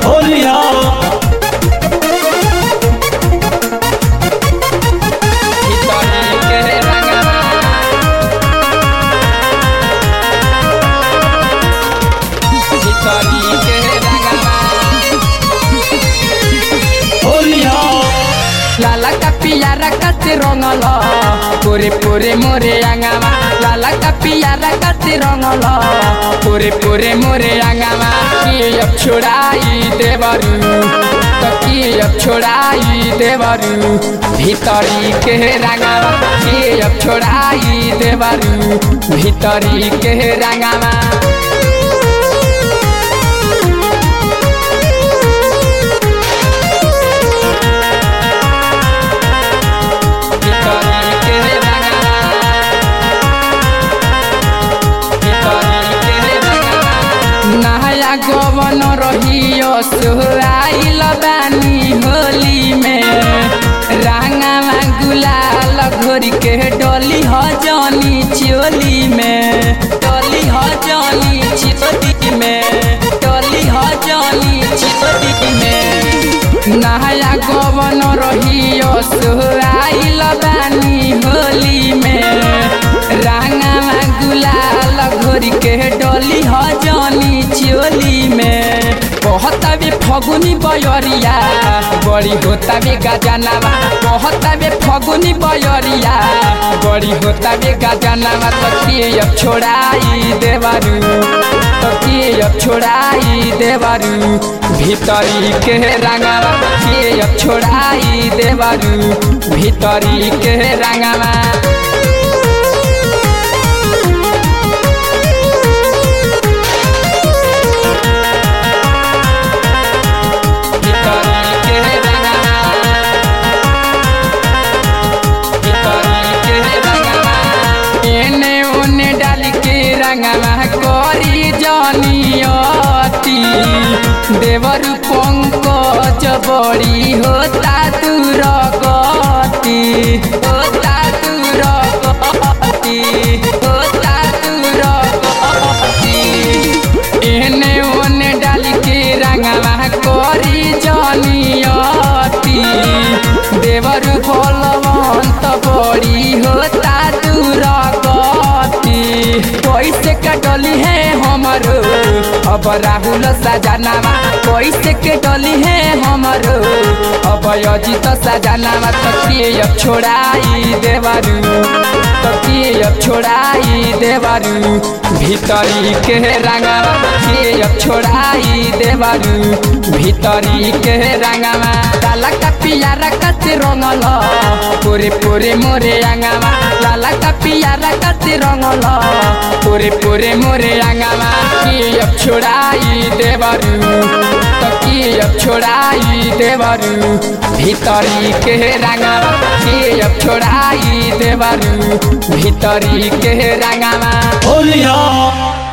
होलिया लाला का पियारा कते रंगल पूरे पूरे मोरे आंगामा लाला का पियारा कते रंगल पूरे पूरे मोरे आंगामा की अब छोड़ाई देवरू तो की अब छोड़ाई देवरू भीतरी के रंगामा की अब छोड़ाई देवरू भीतरी के रंगामा गोवन रहियो सोहाइल बानी होली में रंगवा गुलाल घोरी के डोली हो जानी चोली में डोली हो जानी चोली में डोली हो जानी चोली में नया गोवन रहियो सोहाइल बानी होली में रंगवा गुलाल घोरी के डोली हो जानी चोली में बहुत भी फगुनी बयरिया बड़ी होता भी गजनावा बहुत भी फगुनी बयरिया बड़ी होता भी गजनावा तो की अब छोड़ाई देवरू तो की अब छोड़ाई देवरू भीतरी के रंगावा की अब छोड़ाई देवरू भीतरी के रंगावा करी जानियती देवर पंकज बड़ी होता दूर गति होता दूर गति होता दूर गति एने ओने डाल के रंगवा करी जानियती देवर बलवंत बड़ी होता दूर गति कैसे के डोली है हमारो अब राहुल सजनावा कैसे के डोली है हमारो अब अजित सजनावा तो की अब छोड़ाई देवरू तो की अब छोड़ाई देवरू भीतरी के रंगावा की अब छोड़ाई देवरू भीतरी के रंगावा लाला का पियारा कते रंगल पूरे पूरे मोरे आंगावा लाला का पियारा कते रंगल पूरे पूरे मोरे आंगामा की अब छोड़ाई देवरू तो की अब छोड़ाई देवरू भीतरी के रंगामा की अब छोड़ाई देवरू भीतरी के रंगामा होलिया।